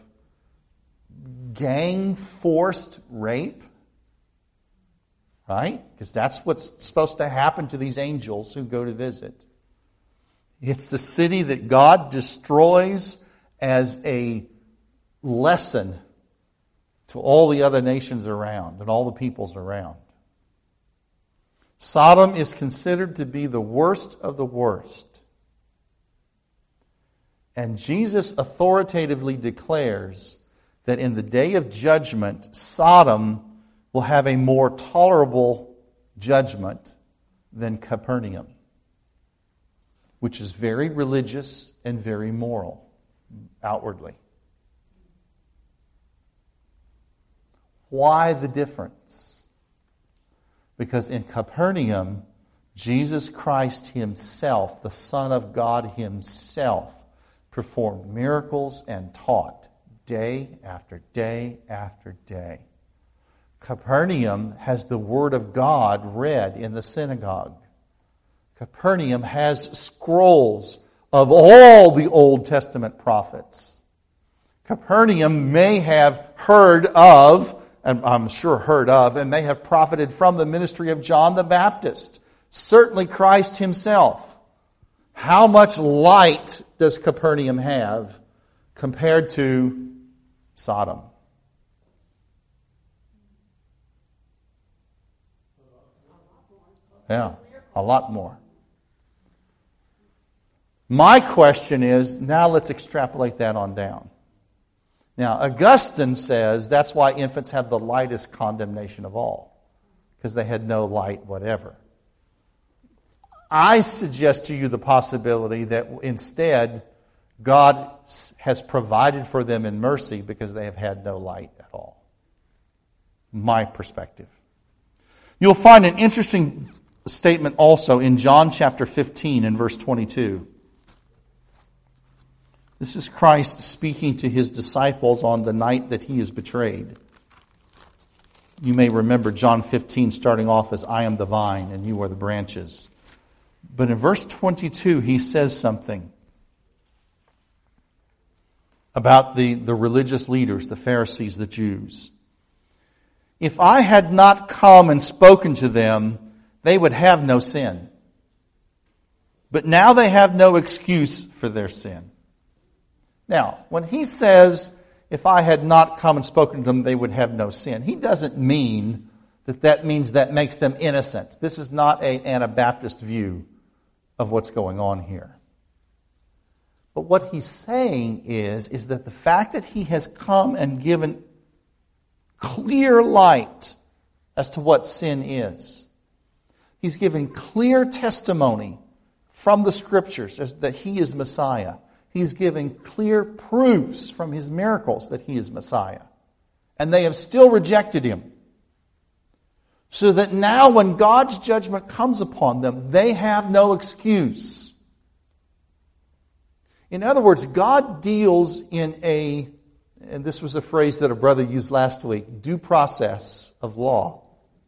gang-forced rape. Right? Because that's what's supposed to happen to these angels who go to visit. It's the city that God destroys as a lesson to all the other nations around and all the peoples around. Sodom is considered to be the worst of the worst. And Jesus authoritatively declares that in the day of judgment, Sodom will have a more tolerable judgment than Capernaum, which is very religious and very moral outwardly. Why the difference? Because in Capernaum, Jesus Christ himself, the Son of God himself, performed miracles and taught day after day after day. Capernaum has the Word of God read in the synagogue. Capernaum has scrolls of all the Old Testament prophets. Capernaum may have heard of, and I'm sure heard of, and may have profited from the ministry of John the Baptist. Certainly Christ himself. How much light does Capernaum have compared to Sodom? Yeah, a lot more. My question is, now let's extrapolate that on down. Now, Augustine says that's why infants have the lightest condemnation of all, because they had no light whatever. I suggest to you the possibility that instead God has provided for them in mercy because they have had no light at all. My perspective. You'll find an interesting statement also in John chapter fifteen and verse twenty-two. This is Christ speaking to his disciples on the night that he is betrayed. You may remember John fifteen starting off as, I am the vine and you are the branches. But in verse twenty-two he says something about the, the religious leaders, the Pharisees, the Jews. If I had not come and spoken to them, they would have no sin. But now they have no excuse for their sin. Now, when he says, if I had not come and spoken to them, they would have no sin, he doesn't mean that that means that makes them innocent. This is not an Anabaptist view of what's going on here. But what he's saying is, is that the fact that he has come and given clear light as to what sin is, he's given clear testimony from the Scriptures as that he is Messiah. He's given clear proofs from his miracles that he is Messiah. And they have still rejected him. So that now when God's judgment comes upon them, they have no excuse. In other words, God deals in a, and this was a phrase that a brother used last week, due process of law.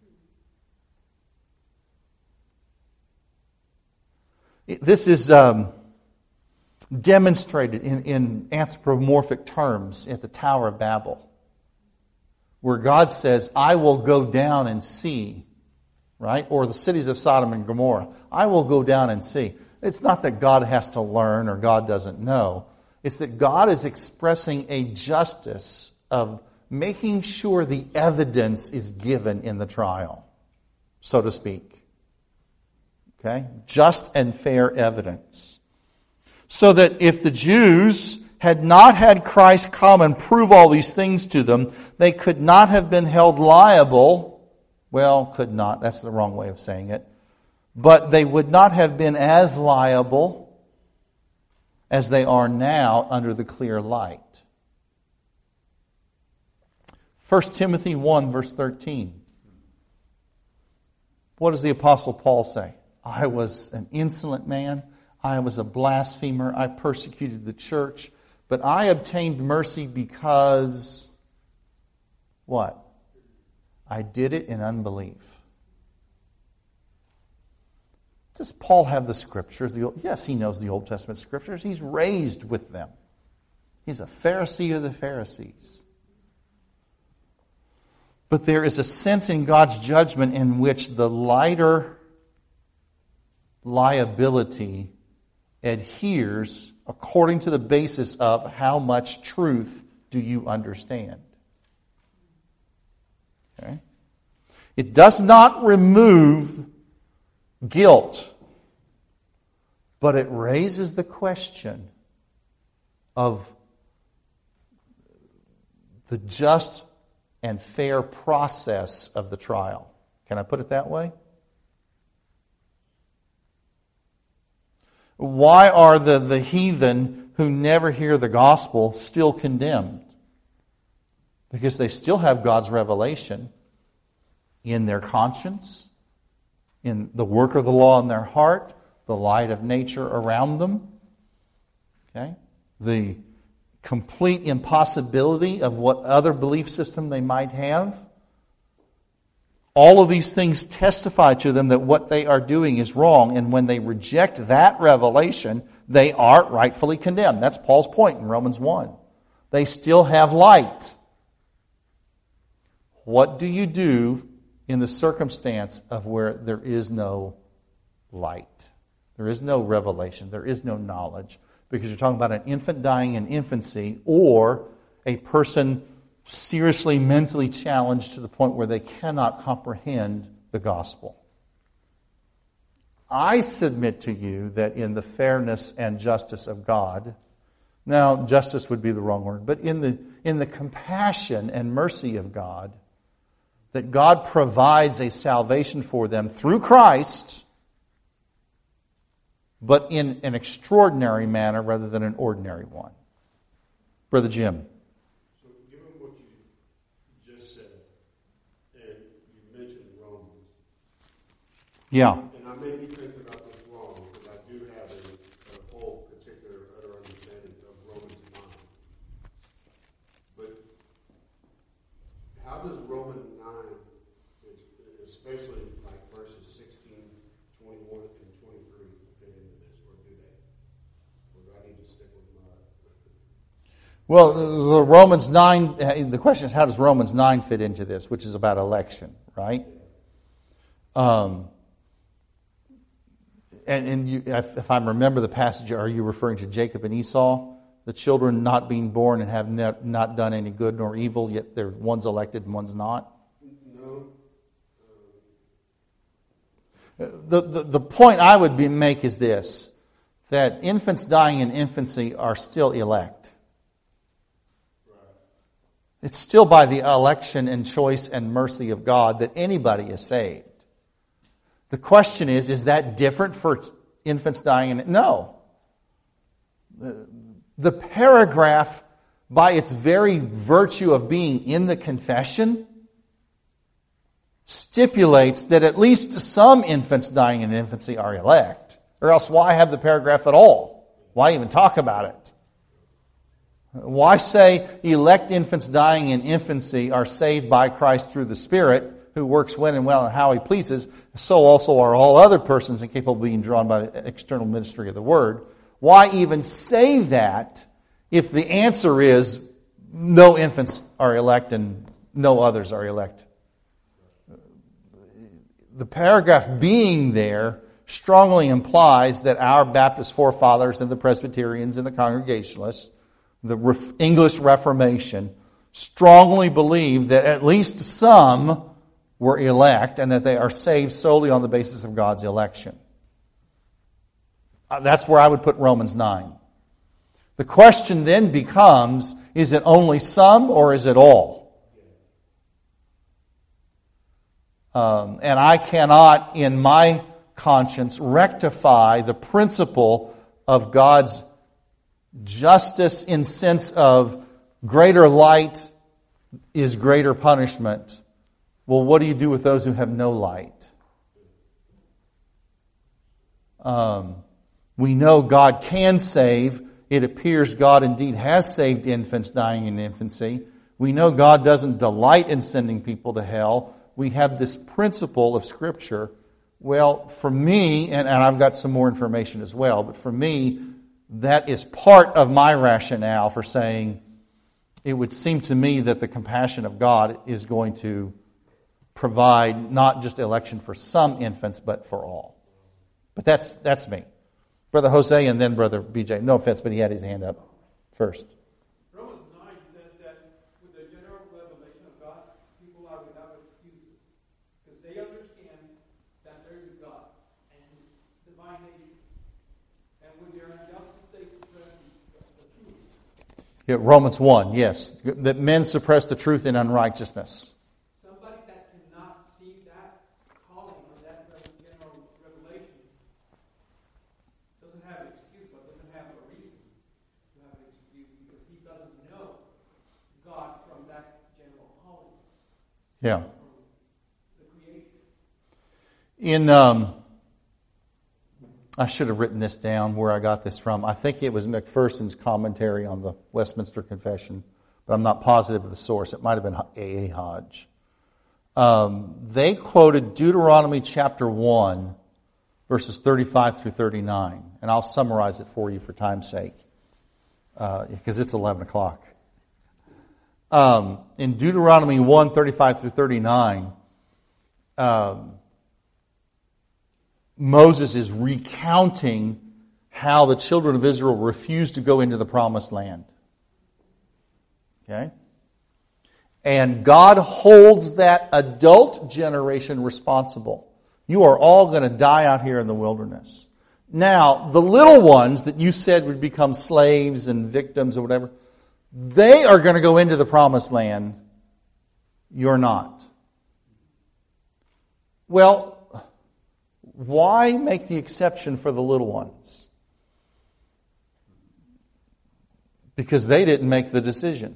This is um, demonstrated in, in anthropomorphic terms at the Tower of Babel, where God says, I will go down and see, right? Or the cities of Sodom and Gomorrah, I will go down and see. It's not that God has to learn or God doesn't know. It's that God is expressing a justice of making sure the evidence is given in the trial, so to speak. Okay? Just and fair evidence. So that if the Jews had not had Christ come and prove all these things to them, they could not have been held liable. Well, could not. That's the wrong way of saying it. But they would not have been as liable as they are now under the clear light. First Timothy one, verse thirteen. What does the Apostle Paul say? I was an insolent man. I was a blasphemer. I persecuted the church. But I obtained mercy because, what? I did it in unbelief. Does Paul have the Scriptures? The Old, yes, he knows the Old Testament Scriptures. He's raised with them. He's a Pharisee of the Pharisees. But there is a sense in God's judgment in which the lighter liability adheres according to the basis of how much truth do you understand. Okay? It does not remove guilt, but it raises the question of the just and fair process of the trial. Can I put it that way? Why are the, the heathen who never hear the gospel still condemned? Because they still have God's revelation in their conscience, in the work of the law in their heart, the light of nature around them. Okay? The complete impossibility of what other belief system they might have. All of these things testify to them that what they are doing is wrong, and when they reject that revelation, they are rightfully condemned. That's Paul's point in Romans one. They still have light. What do you do in the circumstance of where there is no light? There is no revelation. There is no knowledge. Because you're talking about an infant dying in infancy or a person seriously mentally challenged to the point where they cannot comprehend the gospel. I submit to you that in the fairness and justice of God, now justice would be the wrong word, but in the in the compassion and mercy of God, that God provides a salvation for them through Christ, but in an extraordinary manner rather than an ordinary one. Brother Jim. So given what you just said, and you mentioned Romans. Yeah. And I may be thinking about this wrong, because I do have a, a whole particular other understanding of Romans nine. But how does Romans nine, especially like verses sixteen, twenty-one, and twenty-three, fit into this, or do they? Or do I need to stick with my... Well, the Romans nine, the question is, how does Romans nine fit into this, which is about election, right? Um, and and you, if, if I remember the passage, are you referring to Jacob and Esau? The children not being born and have ne- not done any good nor evil, yet they're, one's elected and one's not? No. The, the, the point I would be, make is this. that infants dying in infancy are still elect. It's still by the election and choice and mercy of God that anybody is saved. The question is, is that different for infants dying in... No. The, the paragraph, by its very virtue of being in the confession, stipulates that at least some infants dying in infancy are elect. Or else why have the paragraph at all? Why even talk about it? Why say elect infants dying in infancy are saved by Christ through the Spirit, who works when and well and how He pleases, so also are all other persons incapable of being drawn by the external ministry of the Word. Why even say that if the answer is no infants are elect and no others are elect? The paragraph being there strongly implies that our Baptist forefathers and the Presbyterians and the Congregationalists, the English Reformation, strongly believe that at least some were elect and that they are saved solely on the basis of God's election. That's where I would put Romans nine. The question then becomes, is it only some or is it all? Um, and I cannot, in my conscience, rectify the principle of God's justice in sense of greater light is greater punishment. Well, what do you do with those who have no light? Um, we know God can save. It appears God indeed has saved infants dying in infancy. We know God doesn't delight in sending people to hell. We have this principle of Scripture. Well, for me, and, and I've got some more information as well, but for me, that is part of my rationale for saying it would seem to me that the compassion of God is going to provide not just election for some infants, but for all. But that's that's me. Brother Jose and then Brother B J. No offense, but he had his hand up first. Romans nine says that with the general revelation of God, people are without excuses. Because they understand that there is a God and His divine nature. And with their injustice, they suppress the truth. Yeah, Romans one, yes. That men suppress the truth in unrighteousness. Somebody that cannot see that calling or that general revelation doesn't have an excuse, but doesn't have a reason to have an excuse because he doesn't know God from that general calling. Yeah. From the creation. In, um, I should have written this down where I got this from. I think it was McPherson's commentary on the Westminster Confession, but I'm not positive of the source. It might have been A A Hodge. Um, they quoted Deuteronomy chapter one, verses thirty-five through thirty-nine. And I'll summarize it for you for time's sake, uh, because it's eleven o'clock. Um, in Deuteronomy one, thirty-five through thirty-nine, um, Moses is recounting how the children of Israel refused to go into the promised land. Okay? And God holds that adult generation responsible. You are all going to die out here in the wilderness. Now, the little ones that you said would become slaves and victims or whatever, they are going to go into the promised land. You're not. Well, why make the exception for the little ones? Because they didn't make the decision.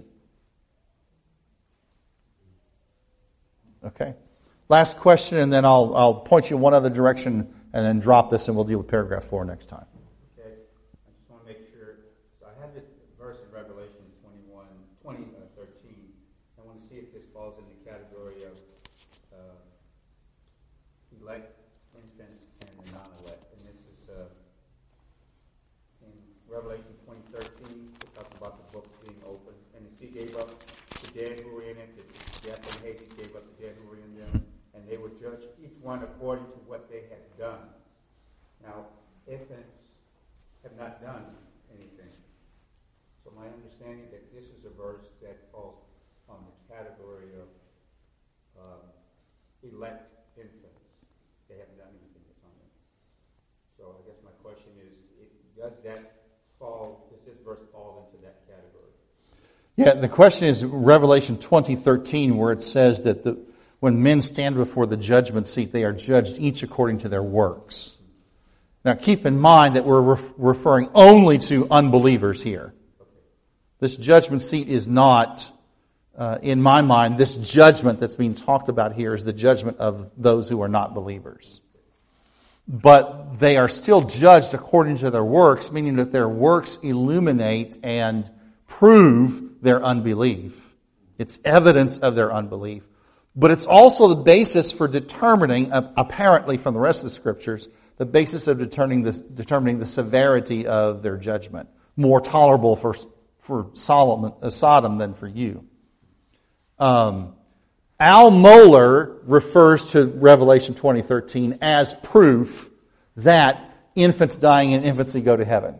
Okay. Last question, and then I'll I'll point you one other direction, and then drop this, and we'll deal with paragraph four next time. Okay. I just want to make sure. So I have the verse in Revelation twenty-one, twenty, uh, thirteen. I want to see if this falls in the category of uh, elect infants and the non-elect. And this is uh, in Revelation twenty thirteen. It talks about the books being opened, and the sea gave up the dead who were in it. The death and Hades gave up the dead who were in them. And they would judge each one according to what they had done. Now, infants have not done anything. So my understanding that this is a verse that falls on the category of um, elect infants. They haven't done anything that's on them. So I guess my question is, it, does that fall, does this verse fall into that category? Yeah, the question is Revelation twenty thirteen, where it says that the, when men stand before the judgment seat, they are judged each according to their works. Now keep in mind that we're ref- referring only to unbelievers here. This judgment seat is not, uh, in my mind, this judgment that's being talked about here is the judgment of those who are not believers. But they are still judged according to their works, meaning that their works illuminate and prove their unbelief. It's evidence of their unbelief. But it's also the basis for determining, apparently from the rest of the Scriptures, the basis of determining the, determining the severity of their judgment. More tolerable for, for Solomon, uh, Sodom than for you. Um, Al Mohler refers to Revelation twenty thirteen as proof that infants dying in infancy go to heaven.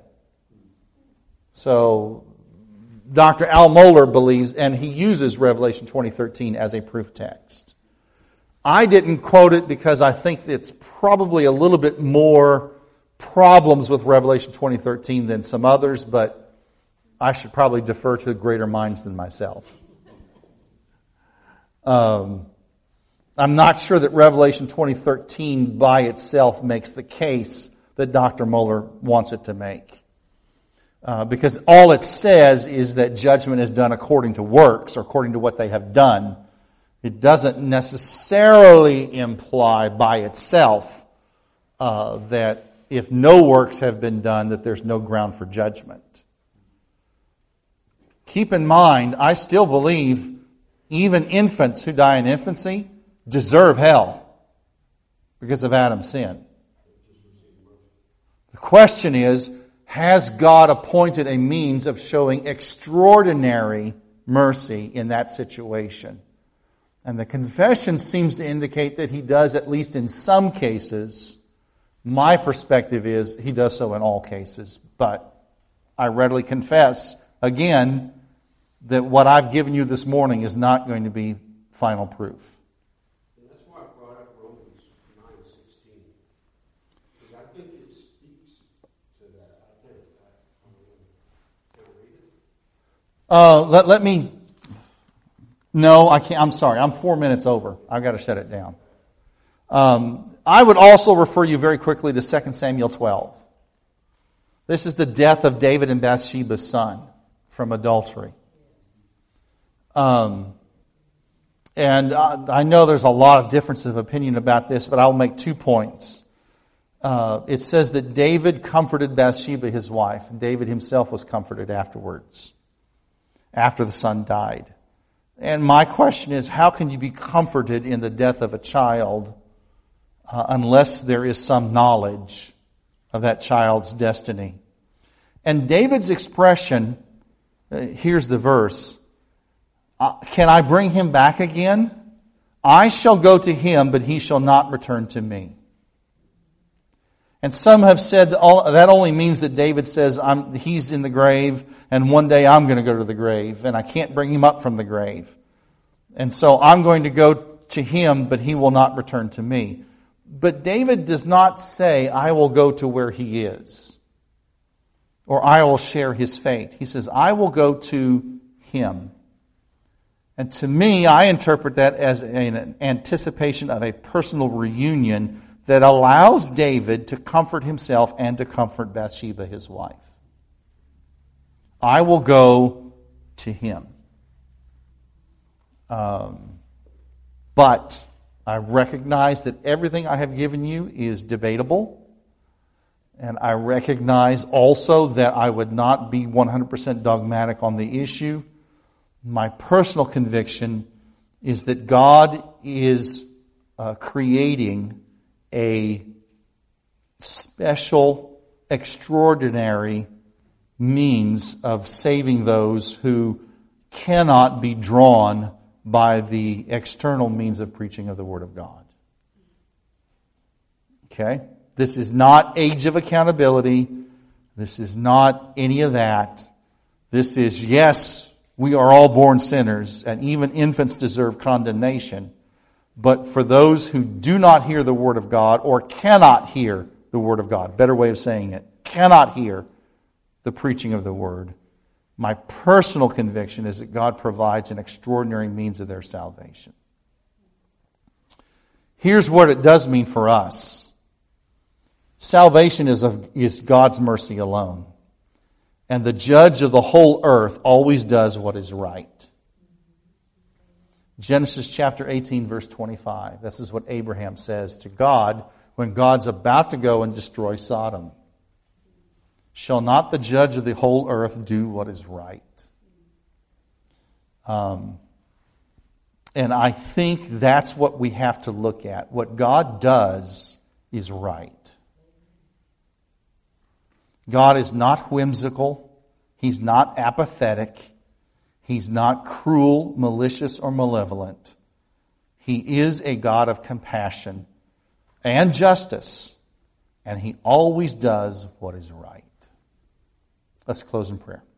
So Doctor Al Mohler believes, and he uses Revelation twenty thirteen as a proof text. I didn't quote it because I think it's probably a little bit more problems with Revelation twenty thirteen than some others, but I should probably defer to greater minds than myself. Um, I'm not sure that Revelation twenty thirteen by itself makes the case that Doctor Mohler wants it to make. Uh, because all it says is that judgment is done according to works or according to what they have done. It doesn't necessarily imply by itself uh, that if no works have been done, that there's no ground for judgment. Keep in mind, I still believe even infants who die in infancy deserve hell because of Adam's sin. The question is, has God appointed a means of showing extraordinary mercy in that situation? And the confession seems to indicate that He does, at least in some cases. My perspective is He does so in all cases. But I readily confess, again, that what I've given you this morning is not going to be final proof. And that's why I brought up Romans nine sixteen. Because I think it speaks to that. I think that. Can I read it? Uh, let, let me... No, I can't. I'm sorry. I'm four minutes over. I've got to shut it down. Um, I would also refer you very quickly to Second Samuel twelve. This is the death of David and Bathsheba's son from adultery. Um, and I, I know there's a lot of difference of opinion about this, but I'll make two points. Uh, it says that David comforted Bathsheba, his wife. David himself was comforted afterwards, after the son died. And my question is, how can you be comforted in the death of a child uh, unless there is some knowledge of that child's destiny? And David's expression, uh, here's the verse, uh, can I bring him back again? I shall go to him, but he shall not return to me. And some have said that, all, that only means that David says I'm, he's in the grave and one day I'm going to go to the grave and I can't bring him up from the grave. And so I'm going to go to him, but he will not return to me. But David does not say, I will go to where he is or I will share his fate. He says, I will go to him. And to me, I interpret that as an anticipation of a personal reunion that allows David to comfort himself and to comfort Bathsheba, his wife. I will go to him. Um, but I recognize that everything I have given you is debatable. And I recognize also that I would not be one hundred percent dogmatic on the issue. My personal conviction is that God is uh, creating a special, extraordinary means of saving those who cannot be drawn by the external means of preaching of the Word of God. Okay? This is not age of accountability. This is not any of that. This is, yes, we are all born sinners, and even infants deserve condemnation. But for those who do not hear the Word of God or cannot hear the Word of God, better way of saying it, cannot hear the preaching of the word. My personal conviction is that God provides an extraordinary means of their salvation. Here's what it does mean for us. Salvation is, of, is God's mercy alone. And the judge of the whole earth always does what is right. Genesis chapter eighteen, verse twenty-five. This is what Abraham says to God when God's about to go and destroy Sodom. Shall not the judge of the whole earth do what is right? Um, and I think that's what we have to look at. What God does is right. God is not whimsical. He's not apathetic. He's not cruel, malicious, or malevolent. He is a God of compassion and justice, and He always does what is right. Let's close in prayer.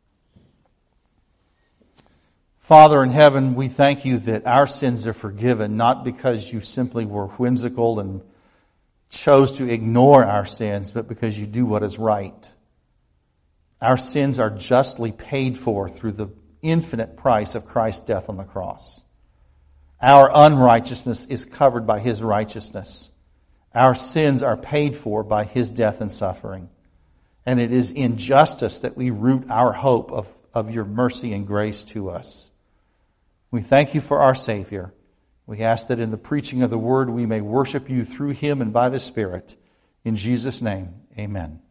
Father in heaven, we thank You that our sins are forgiven, not because You simply were whimsical and chose to ignore our sins, but because You do what is right. Our sins are justly paid for through the infinite price of Christ's death on the cross. Our unrighteousness is covered by His righteousness. Our sins are paid for by His death and suffering. And it is in justice that we root our hope of, of Your mercy and grace to us. We thank You for our Savior. We ask that in the preaching of the Word we may worship You through Him and by the Spirit. In Jesus' name, amen.